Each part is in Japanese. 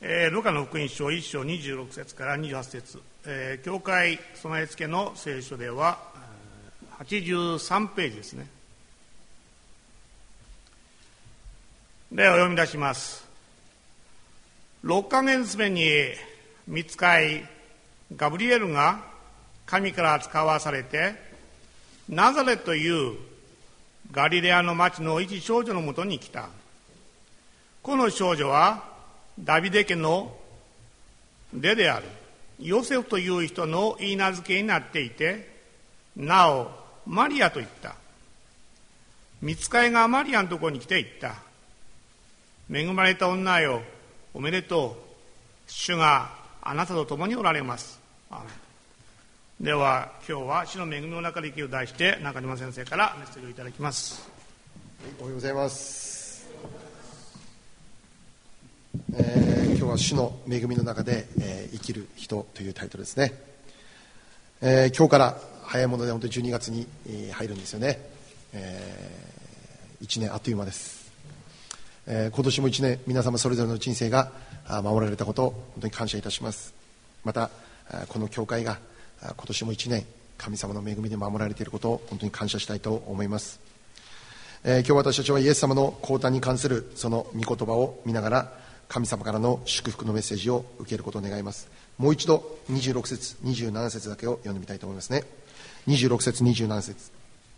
ルカの福音書1章26節から28節、教会備え付けの聖書では83ページですね。では読み出します。6ヶ月目に御使いガブリエルが神から使わされて、ナザレというガリレアの町の一少女のもとに来た。この少女はダビデ家の出であるヨセフという人の言い名付けになっていて、なおマリアと言った。御使いがマリアのところに来て言った。恵まれた女よ、おめでとう。主があなたと共におられます。アーメン。では今日は主の恵みの中で生きる題して中島先生からメッセージをいただきます。 おはようございます。今日は主の恵みの中で、生きる人というタイトルですね。今日から早いもので本当に12月に入るんですよね。1年あっという間です。今年も1年皆様それぞれの人生が守られたことを本当に感謝いたします。またこの教会が今年も1年神様の恵みで守られていることを本当に感謝したいと思います。今日私たちはイエス様の降誕に関するその御言葉を見ながら神様からの祝福のメッセージを受けることを願います。もう一度26節27節だけを読んでみたいと思いますね。26節27節。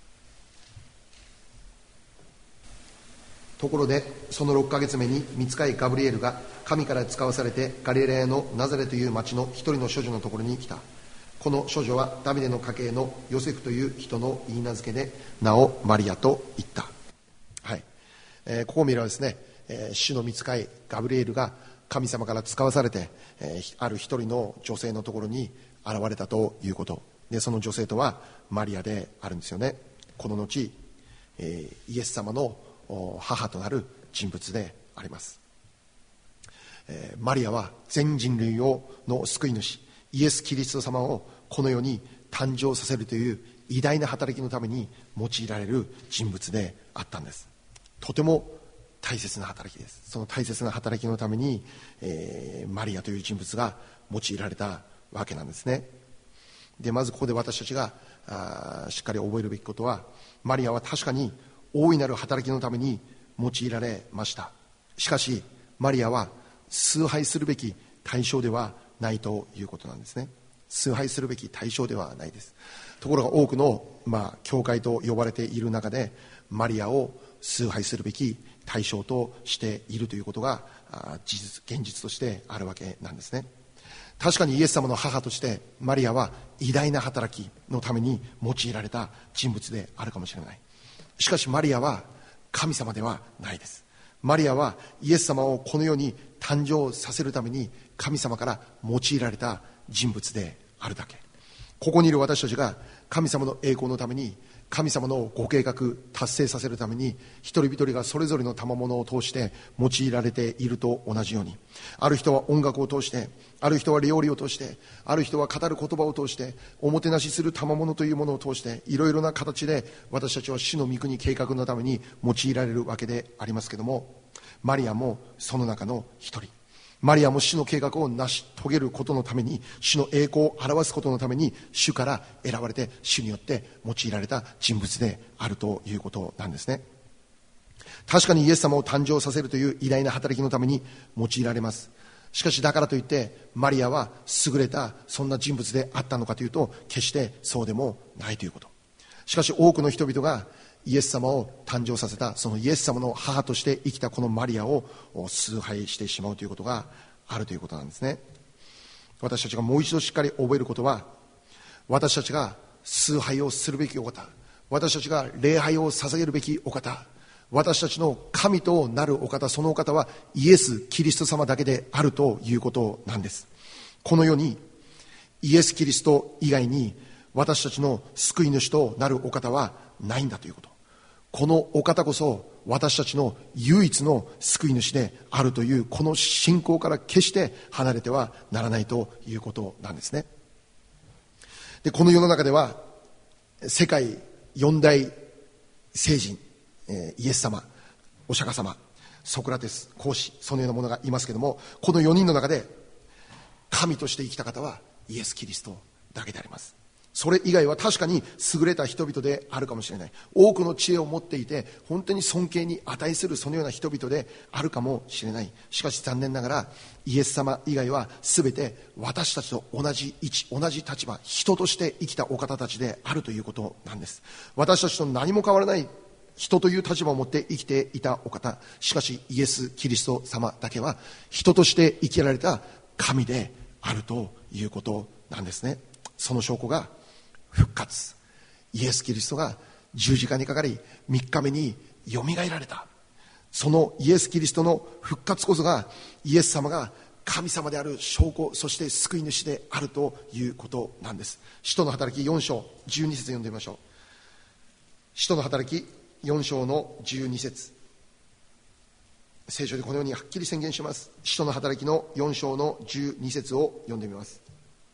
ところでその6ヶ月目に御使いガブリエルが神から使わされてガリレアのナザレという町の一人の少女のところに来た。この少女はダビデの家系のヨセフという人の言い名付けで名をマリアと言った。はい。ここを見ればですね、主の御使いガブリエルが神様から使わされて、ある一人の女性のところに現れたということで、その女性とはマリアであるんですよね。この後、イエス様の母となる人物であります。マリアは全人類の救い主イエス・キリスト様をこの世に誕生させるという偉大な働きのために用いられる人物であったんです。とても大切な働きです。その大切な働きのために、マリアという人物が用いられたわけなんですね。でまずここで私たちがしっかり覚えるべきことは、マリアは確かに大いなる働きのために用いられました。しかしマリアは崇拝するべき対象ではないということなんですね。崇拝するべき対象ではないです。ところが多くの、教会と呼ばれている中でマリアを崇拝するべき対象としているということが現実としてあるわけなんですね。確かにイエス様の母としてマリアは偉大な働きのために用いられた人物であるかもしれない。しかしマリアは神様ではないです。マリアはイエス様をこの世に誕生させるために神様から用いられた人物であるだけ。ここにいる私たちが神様の栄光のために、神様のご計画達成させるために一人一人がそれぞれの賜物を通して用いられていると同じように、ある人は音楽を通して、ある人は料理を通して、ある人は語る言葉を通して、おもてなしする賜物というものを通して、いろいろな形で私たちは主の御国計画のために用いられるわけでありますけれども、マリアもその中の一人。マリアも主の計画を成し遂げることのために、主の栄光を表すことのために主から選ばれて、主によって用いられた人物であるということなんですね。確かにイエス様を誕生させるという偉大な働きのために用いられます。しかしだからといってマリアは優れたそんな人物であったのかというと、決してそうでもないということ。しかし多くの人々がイエス様を誕生させたそのイエス様の母として生きたこのマリアを崇拝してしまうということがあるということなんですね。私たちがもう一度しっかり覚えることは、私たちが崇拝をするべきお方、私たちが礼拝を捧げるべきお方、私たちの神となるお方、そのお方はイエス・キリスト様だけであるということなんです。この世にイエス・キリスト以外に私たちの救い主となるお方はないんだということ。このお方こそ私たちの唯一の救い主であるというこの信仰から決して離れてはならないということなんですね。でこの世の中では世界四大聖人、イエス様、お釈迦様、 ソクラテス、孔子、そのようなものがいますけども、この4人の中で神として生きた方はイエス・キリストだけであります。それ以外は確かに優れた人々であるかもしれない。多くの知恵を持っていて本当に尊敬に値するそのような人々であるかもしれない。しかし残念ながらイエス様以外は全て私たちと同じ位置、同じ立場、人として生きたお方たちであるということなんです。私たちと何も変わらない人という立場を持って生きていたお方、しかしイエス・キリスト様だけは人として生きられた神であるということなんですね。その証拠が復活、イエス・キリストが十字架にかかり3日目によみがえられた。そのイエス・キリストの復活こそがイエス様が神様である証拠、そして救い主であるということなんです。使徒の働き4章12節読んでみましょう。使徒の働き4章の12節、聖書でこのようにはっきり宣言します。使徒の働きの4章の12節を読んでみます。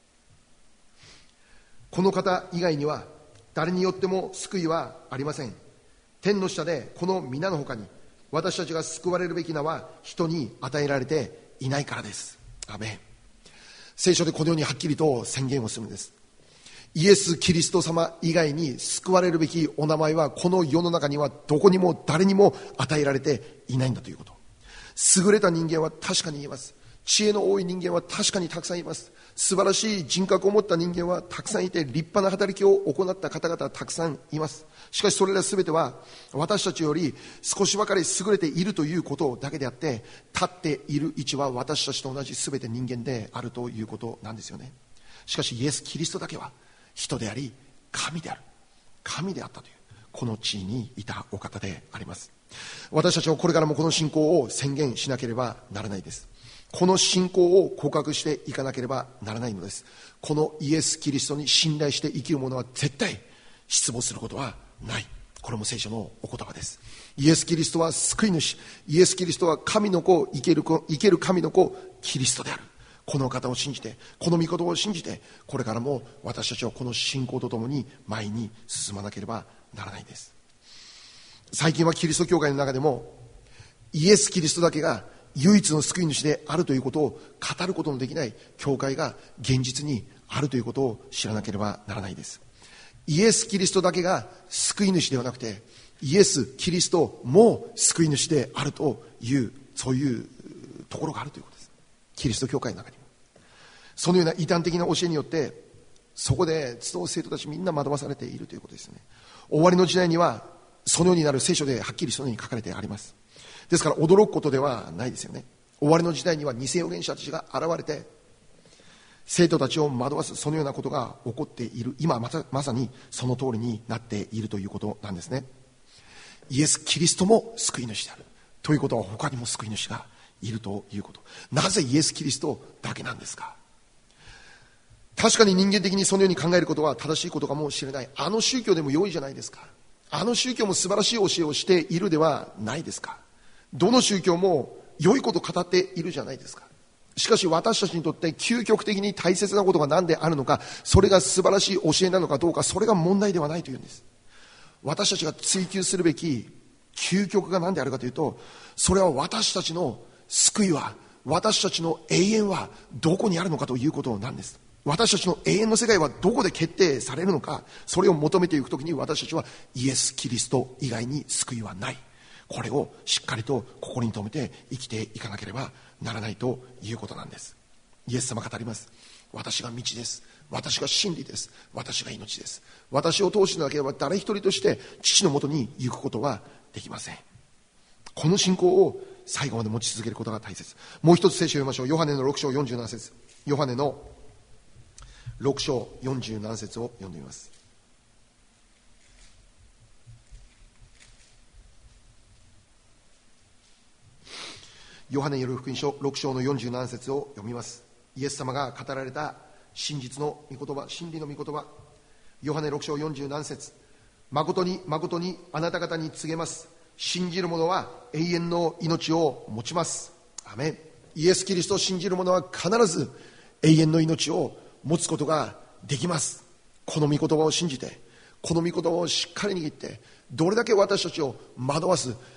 この方以外には誰によっても救いはありません。天の下でこの皆のほかに私たちが救われるべき名は人に与えられていないからです。アメン。聖書でこのようにはっきりと宣言をするんです。イエス・キリスト様以外に救われるべきお名前はこの世の中にはどこにも誰にも与えられていないんだということ。優れた人間は確かに言えます。知恵の多い人間は確かにたくさんいます。素晴らしい人格を持った人間はたくさんいて、立派な働きを行った方々はたくさんいます。しかしそれら全ては私たちより少しばかり優れているということだけであって、立っている位置は私たちと同じ全て人間であるということなんですよね。しかしイエス・キリストだけは人であり神である、神であったというこの地位にいたお方であります。私たちはこれからもこの信仰を宣言しなければならないです。この信仰を告白していかなければならないのです。このイエス・キリストに信頼して生きる者は絶対失望することはない。これも聖書のお言葉です。イエス・キリストは救い主、イエス・キリストは神の子、生ける神の子キリストである。この方を信じて、この御言葉を信じて、これからも私たちはこの信仰とともに前に進まなければならないです。最近はキリスト教会の中でもイエス・キリストだけが唯一の救い主であるということを語ることのできない教会が現実にあるということを知らなければならないです。イエス・キリストだけが救い主ではなくて、イエス・キリストも救い主であるという、そういうところがあるということです。キリスト教会の中にもそのような異端的な教えによってそこで集う生徒たちみんな惑わされているということですね。終わりの時代にはそのようになる聖書ではっきりそのように書かれてあります。ですから驚くことではないですよね。終わりの時代には偽預言者たちが現れて生徒たちを惑わす、そのようなことが起こっている。今まさにその通りになっているということなんですね。イエス・キリストも救い主であるということは他にも救い主がいるということ。なぜイエス・キリストだけなんですか。確かに人間的にそのように考えることは正しいことかもしれない。あの宗教でも良いじゃないですか。あの宗教も素晴らしい教えをしているではないですか。どの宗教も良いことを語っているじゃないですか。しかし私たちにとって究極的に大切なことが何であるのか、それが素晴らしい教えなのかどうか、それが問題ではないというんです。私たちが追求するべき究極が何であるかというと、それは私たちの救いは、私たちの永遠はどこにあるのかということなんです。私たちの永遠の世界はどこで決定されるのか、それを求めていくときに私たちはイエス・キリスト以外に救いはない。これをしっかりと心に留めて生きていかなければならないということなんです。イエス様語ります。私が道です。私が真理です。私が命です。私を通してなければ誰一人として父のもとに行くことはできません。この信仰を最後まで持ち続けることが大切。もう一つ聖書を読みましょう。ヨハネの6章47節。ヨハネの6章47節を読んでみます。ヨハネによる福音書6章の47節を読みます。イエス様が語られた真実の御言葉、真理の御言葉。ヨハネ6章47節。誠に誠にあなた方に告げます。信じる者は永遠の命を持ちます。アメン。イエス・キリストを信じる者は必ず永遠の命を持つことができます。この御言葉を信じて、この御言葉をしっかり握って、どれだけ私たちを惑わす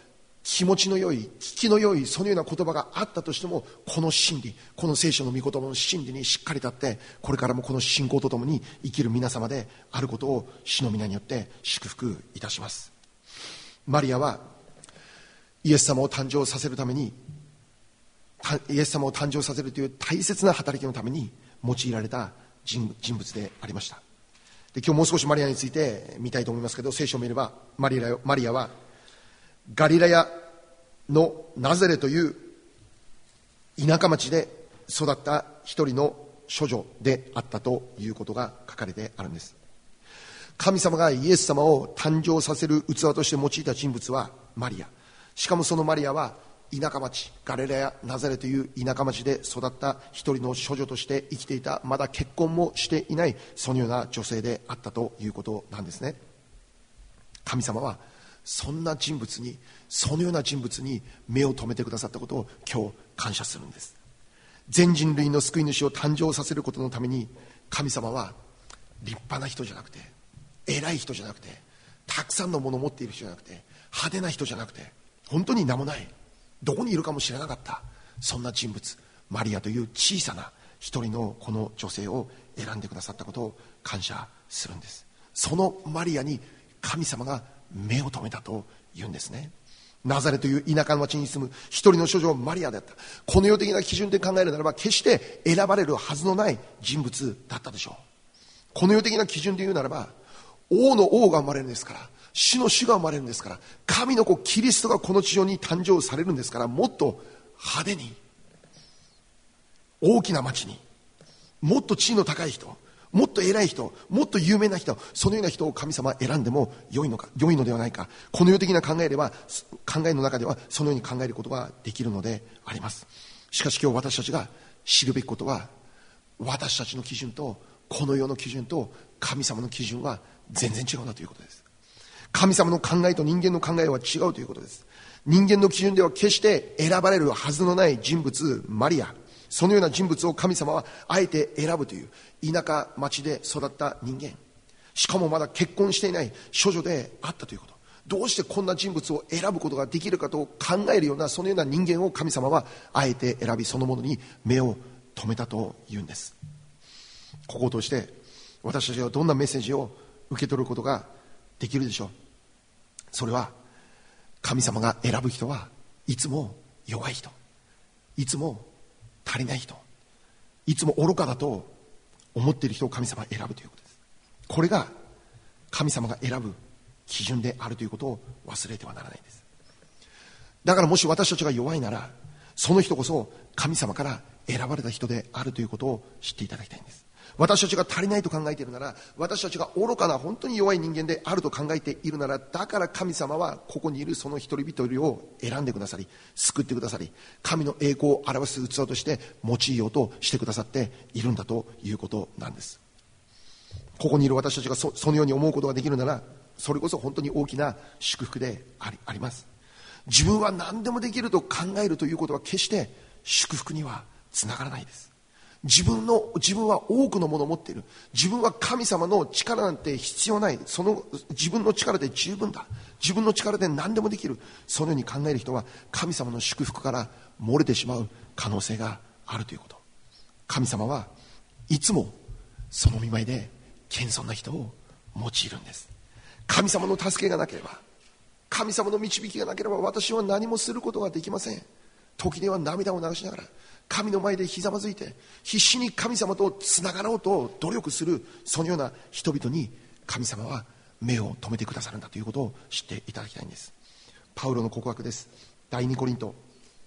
気持ちの良い、聞きの良い、そのような言葉があったとしても、この真理、この聖書の御言葉の真理にしっかり立って、これからもこの信仰とともに生きる皆様であることを主の皆によって祝福いたします。マリアはイエス様を誕生させるために、イエス様を誕生させるという大切な働きのために用いられた人物でありました。で、今日もう少しマリアについて見たいと思いますけど、聖書を見ればマリアはガリラヤのナザレという田舎町で育った一人の処女であったということが書かれてあるんです。神様がイエス様を誕生させる器として用いた人物はマリア。しかもそのマリアは田舎町、ガリラヤナザレという田舎町で育った一人の処女として生きていた、まだ結婚もしていない、そのような女性であったということなんですね。神様はそんな人物に、そのような人物に目を留めてくださったことを今日感謝するんです。全人類の救い主を誕生させることのために、神様は立派な人じゃなくて、偉い人じゃなくて、たくさんのものを持っている人じゃなくて、派手な人じゃなくて、本当に名もない、どこにいるかも知らなかった、そんな人物、マリアという小さな一人のこの女性を選んでくださったことを感謝するんです。そのマリアに神様が目を留めたというんですね。ナザレという田舎の町に住む一人の処女マリアであった。この世的な基準で考えるならば、決して選ばれるはずのない人物だったでしょう。この世的な基準で言うならば、王の王が生まれるんですから、主の主が生まれるんですから、神の子キリストがこの地上に誕生されるんですから、もっと派手に、大きな町に、もっと地位の高い人、もっと偉い人、もっと有名な人、そのような人を神様は選んでも良いのではないか。この世的な考えの中ではそのように考えることができるのであります。しかし今日私たちが知るべきことは、私たちの基準とこの世の基準と神様の基準は全然違うなということです。神様の考えと人間の考えは違うということです。人間の基準では決して選ばれるはずのない人物マリア、そのような人物を神様はあえて選ぶという田舎町で育った人間、しかもまだ結婚していない処女であったということ、どうしてこんな人物を選ぶことができるかと考えるような、そのような人間を神様はあえて選び、そのものに目を留めたというんです。ここを通して私たちはどんなメッセージを受け取ることができるでしょう。それは、神様が選ぶ人はいつも弱い人、いつも足りない人、いつも愚かだと思っている人を神様が選ぶということです。これが神様が選ぶ基準であるということを忘れてはならないんです。だからもし私たちが弱いなら、その人こそ神様から選ばれた人であるということを知っていただきたいんです。私たちが足りないと考えているなら、私たちが愚かな本当に弱い人間であると考えているなら、だから神様はここにいるその一人一人を選んでくださり、救ってくださり、神の栄光を表す器として用いようとしてくださっているんだということなんです。ここにいる私たちが そのように思うことができるなら、それこそ本当に大きな祝福であります。自分は何でもできると考えるということは決して祝福にはつながらないです。自分は多くのものを持っている、自分は神様の力なんて必要ない、その自分の力で十分だ、自分の力で何でもできる、そのように考える人は神様の祝福から漏れてしまう可能性があるということ。神様はいつもその見舞いで謙遜な人を用いるんです。神様の助けがなければ、神様の導きがなければ、私は何もすることができません。時には涙を流しながら神の前でひざまずいて必死に神様とつながろうと努力する、そのような人々に神様は目を留めてくださるんだということを知っていただきたいんです。パウロの告白です。第2コリント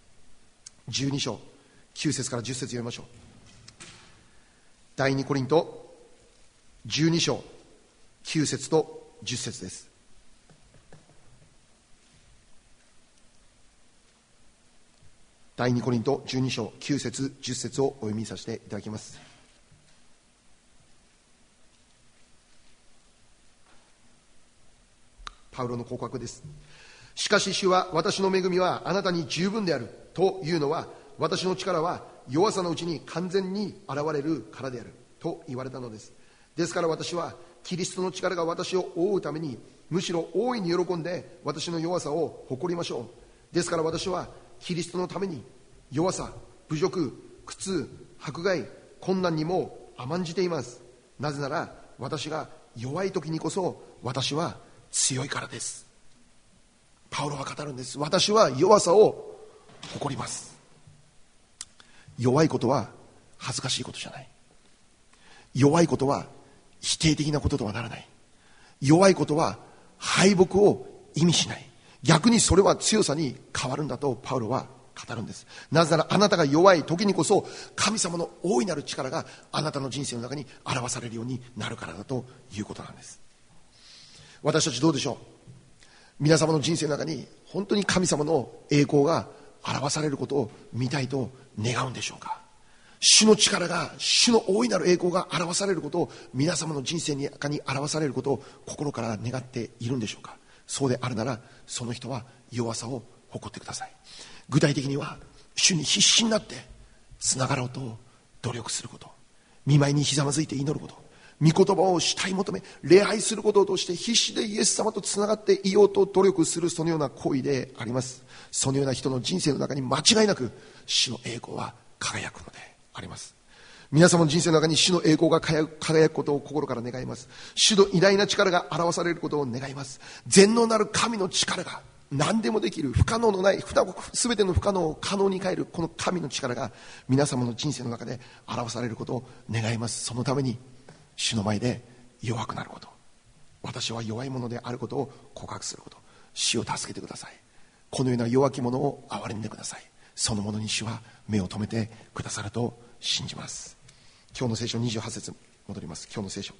12章9節から10節読みましょう。第2コリント12章9節と10節です。第2コリント12章9節10節をお読みさせていただきます。パウロの告白です。しかし主は、私の恵みはあなたに十分であるというのは、私の力は弱さのうちに完全に現れるからであると言われたのです。ですから私はキリストの力が私を覆うために、むしろ大いに喜んで私の弱さを誇りましょう。 ですから私はキリストのために弱さ、侮辱、苦痛、迫害、困難にも甘んじています。なぜなら私が弱い時にこそ私は強いからです。パウロは語るんです。私は弱さを誇ります。弱いことは恥ずかしいことじゃない。弱いことは否定的なこととはならない。弱いことは敗北を意味しない。逆にそれは強さに変わるんだとパウロは語るんです。なぜならあなたが弱い時にこそ神様の大いなる力があなたの人生の中に表されるようになるからだということなんです。私たちどうでしょう。皆様の人生の中に本当に神様の栄光が表されることを見たいと願うんでしょうか。主の力が、主の大いなる栄光が表されることを皆様の人生の中に表されることを心から願っているんでしょうか。そうであるならその人は弱さを誇ってください。具体的には主に必死になってつながろうと努力すること、見舞いにひざまずいて祈ること、御言葉を主体求め礼拝することとして必死でイエス様とつながっていようと努力する、そのような行為であります。そのような人の人生の中に間違いなく主の栄光は輝くのであります。皆様の人生の中に主の栄光が輝くことを心から願います。主の偉大な力が表されることを願います。全能なる神の力が、何でもできる、不可能のない、全ての不可能を可能に変えるこの神の力が皆様の人生の中で表されることを願います。そのために主の前で弱くなること、私は弱いものであることを告白すること、主を助けてください。このような弱き者を憐れんでください。そのものに主は目を留めてくださると信じます。今日の聖書28節戻ります。今日の聖書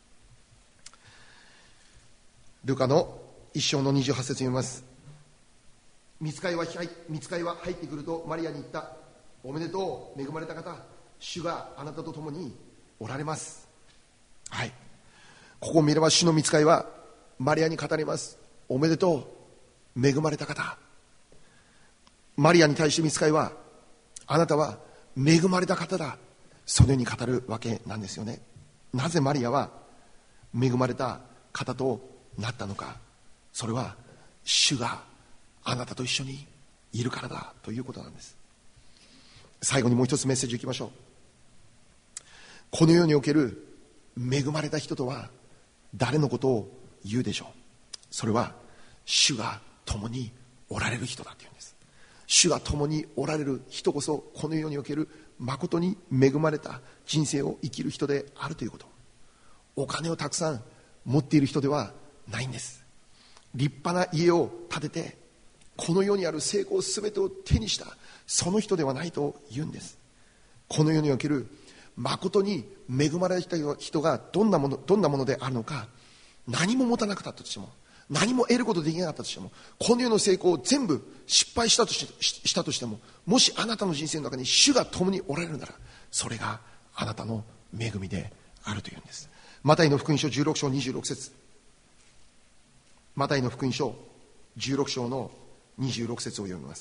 ルカの1章の28節読みます。御使いは入ってくるとマリアに言った。おめでとう、恵まれた方、主があなたと共におられます。はい、ここを見れば主の御使いはマリアに語ります。おめでとう、恵まれた方。マリアに対して御使いは、あなたは恵まれた方だ、そのように語るわけなんですよね。なぜマリアは恵まれた方となったのか。それは主があなたと一緒にいるからだということなんです。最後にもう一つメッセージいきましょう。この世における恵まれた人とは誰のことを言うでしょう。それは主が共におられる人だというんです。主が共におられる人こそこの世における誠に恵まれた人生を生きる人であるということ。お金をたくさん持っている人ではないんです。立派な家を建ててこの世にある成功すべてを手にしたその人ではないと言うんです。この世における誠に恵まれた人がどんなものであるのか。何も持たなかったとしても、何も得ることできなかったとしても、この世の成功を全部失敗したとしても、もしあなたの人生の中に主が共におられるなら、それがあなたの恵みであるというんです。マタイの福音書16章26節、マタイの福音書16章の26節を読みます。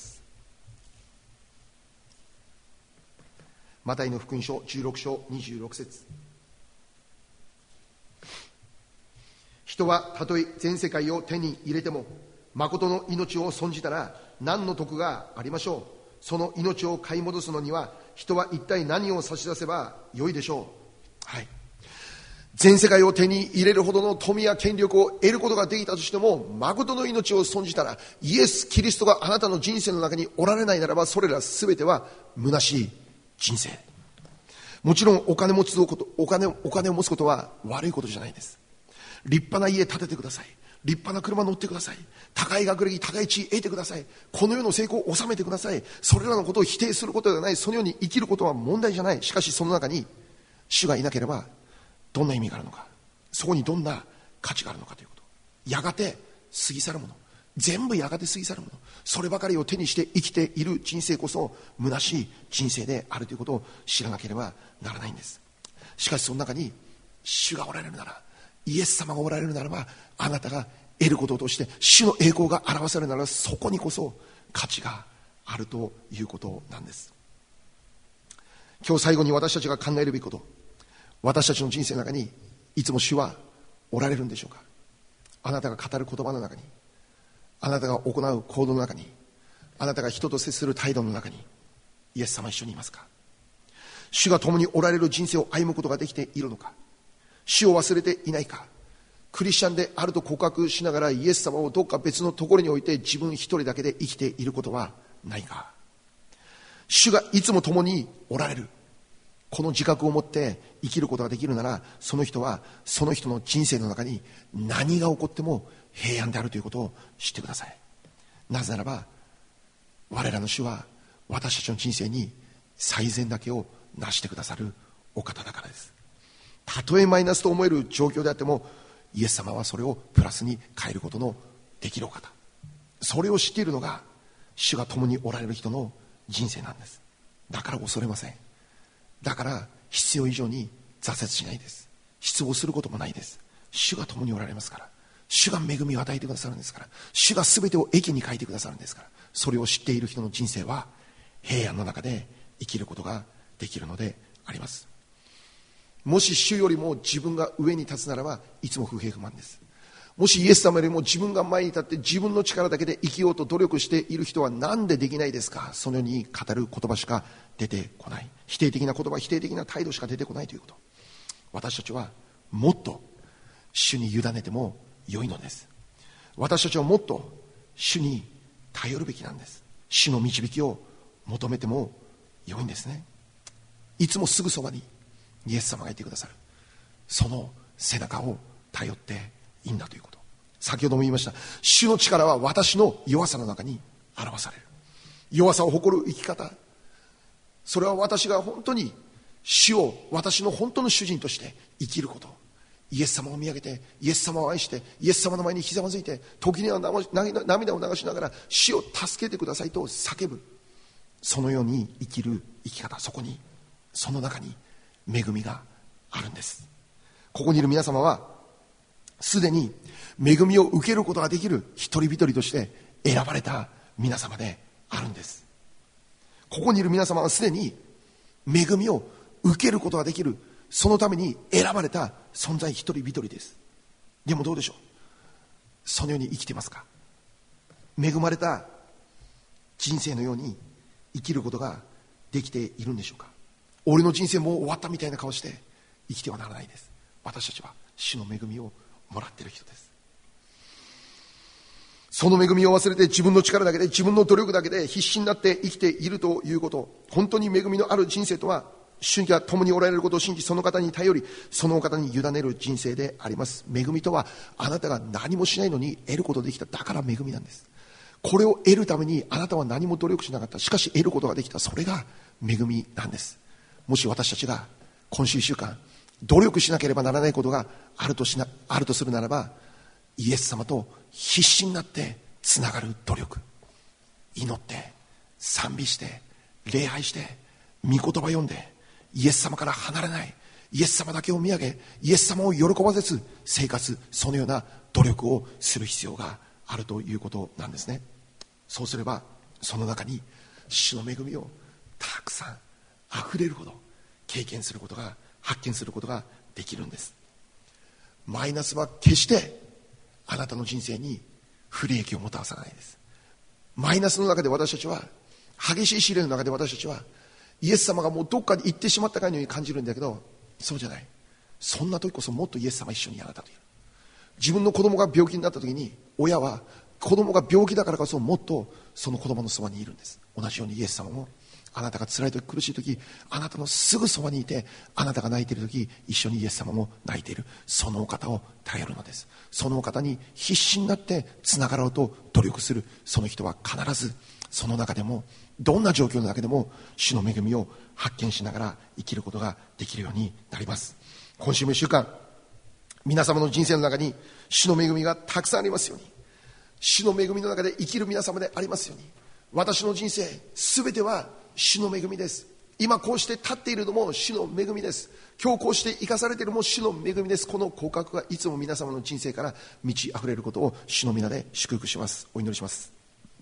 マタイの福音書16章26節。人はたとえ全世界を手に入れても誠の命を損じたら何の得がありましょう。その命を買い戻すのには人は一体何を差し出せばよいでしょう。はい、全世界を手に入れるほどの富や権力を得ることができたとしても誠の命を損じたら、イエス・キリストがあなたの人生の中におられないならば、それら全ては虚しい人生。もちろんお金を持つことは悪いことじゃないです。立派な家建ててください。立派な車乗ってください。高い学歴、高い地位得てください。この世の成功を収めてください。それらのことを否定することではない。そのように生きることは問題じゃない。しかしその中に主がいなければどんな意味があるのか、そこにどんな価値があるのかということ。やがて過ぎ去るもの、全部やがて過ぎ去るもの、そればかりを手にして生きている人生こそ虚しい人生であるということを知らなければならないんです。しかしその中に主がおられるなら、イエス様がおられるならば、あなたが得ることとして主の栄光が表されるなら、そこにこそ価値があるということなんです。今日最後に私たちが考えるべきこと、私たちの人生の中にいつも主はおられるんでしょうか。あなたが語る言葉の中に、あなたが行う行動の中に、 あなたが人と接する態度の中にイエス様一緒にいますか？主が共におられる人生を歩むことができているのか？主を忘れていないか？クリスチャンであると告白しながらイエス様をどっか別のところに置いて自分一人だけで生きていることはないか？主がいつも共におられる、この自覚を持って生きることができるなら、その人はその人の人生の中に何が起こっても平安であるということを知ってください。なぜならば我らの主は私たちの人生に最善だけをなしてくださるお方だからです。たとえマイナスと思える状況であってもイエス様はそれをプラスに変えることのできるお方、それを知っているのが主が共におられる人の人生なんです。だから恐れません。だから必要以上に挫折しないです。失望することもないです。主が共におられますから。主が恵みを与えてくださるんですから。主が全てを益に変えてくださるんですから。それを知っている人の人生は平安の中で生きることができるのであります。もし主よりも自分が上に立つならばいつも不平不満です。もしイエス様よりも自分が前に立って自分の力だけで生きようと努力している人はなんでできないですか？そのように語る言葉しか出てこない。否定的な言葉、否定的な態度しか出てこないということ。私たちはもっと主に委ねても良いのです。私たちはもっと主に頼るべきなんです。主の導きを求めても良いんですね。いつもすぐそばにイエス様がいてくださる、その背中を頼っていいんだということ。先ほども言いました、主の力は私の弱さの中に表される。弱さを誇る生き方、それは私が本当に主を私の本当の主人として生きること。イエス様を見上げて、イエス様を愛して、イエス様の前にひざまずいて、時には涙を流しながら主を助けてくださいと叫ぶ、そのように生きる生き方、その中に恵みがあるんです。ここにいる皆様はすでに恵みを受けることができる一人一人として選ばれた皆様であるんです。ここにいる皆様はすでに恵みを受けることができる、そのために選ばれた存在一人一人です。でもどうでしょう、そのように生きてますか？恵まれた人生のように生きることができているんでしょうか？俺の人生もう終わったみたいな顔して生きてはならないです。私たちは主の恵みをもらっている人です。その恵みを忘れて自分の力だけで、自分の努力だけで必死になって生きているということ。本当に恵みのある人生とは、主が共におられることを信じ、その方に頼り、その方に委ねる人生であります。恵みとは、あなたが何もしないのに得ることができた、だから恵みなんです。これを得るためにあなたは何も努力しなかった、しかし得ることができた、それが恵みなんです。もし私たちが今週1週間努力しなければならないことがあるとするならば、イエス様と必死になってつながる努力、祈って賛美して礼拝して御言葉読んでイエス様から離れない、イエス様だけを見上げイエス様を喜ばせず生活、そのような努力をする必要があるということなんですね。そうすればその中に主の恵みをたくさんあふれるほど経験することが、発見することができるんです。マイナスは決してあなたの人生に不利益をもたらさないです。マイナスの中で私たちは、激しい試練の中で私たちはイエス様がもうどっかに行ってしまったかのように感じるんだけど、そうじゃない。そんな時こそもっとイエス様一緒にあなたといる。自分の子供が病気になった時に、親は子供が病気だからこそもっとその子供のそばにいるんです。同じようにイエス様もあなたが辛い時、苦しい時、あなたのすぐそばにいて、あなたが泣いている時、一緒にイエス様も泣いている、そのお方を頼るのです。そのお方に必死になってつながろうと努力するその人は、必ずその中でも、どんな状況の中でも主の恵みを発見しながら生きることができるようになります。今週も1週間、皆様の人生の中に主の恵みがたくさんありますように、主の恵みの中で生きる皆様でありますように。私の人生すべては主の恵みです。今こうして立っているのも主の恵みです。今日こうして生かされているのも主の恵みです。この告白がいつも皆様の人生から満ち溢れることを主の皆で祝福します。お祈りします。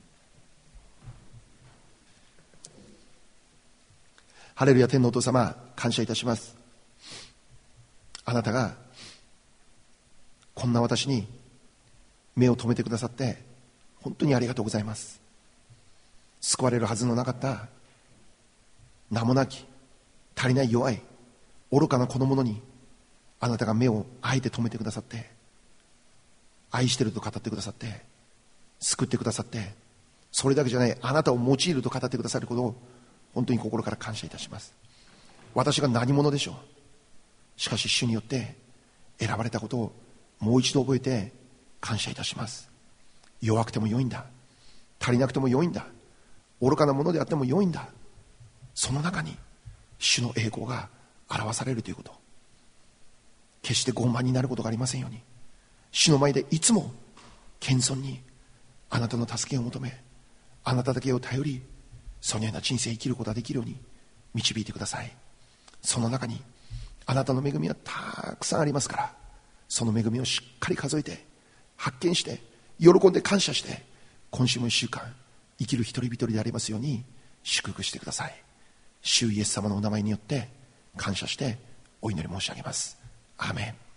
ハレルヤ。天のお父様、感謝いたします。あなたがこんな私に目を留めてくださって本当にありがとうございます。 救われるはずのなかった名もなき足りない弱い愚かな子供にあなたが目をあえて止めてくださって、愛してると語ってくださって、救ってくださって、それだけじゃない、あなたを用いると語ってくださることを本当に心から感謝いたします。私が何者でしょう。しかし主によって選ばれたことをもう一度覚えて感謝いたします。弱くても良いんだ、足りなくても良いんだ、愚かなものであっても良いんだ、その中に主の栄光が表されるということ、決して傲慢になることがありませんように、主の前でいつも謙遜にあなたの助けを求め、あなただけを頼り、そのような人生を生きることができるように導いてください。その中にあなたの恵みはたくさんありますから、その恵みをしっかり数えて発見して喜んで感謝して、今週も一週間生きる一人一人でありますように祝福してください。主イエス様のお名前によって感謝してお祈り申し上げます。アーメン。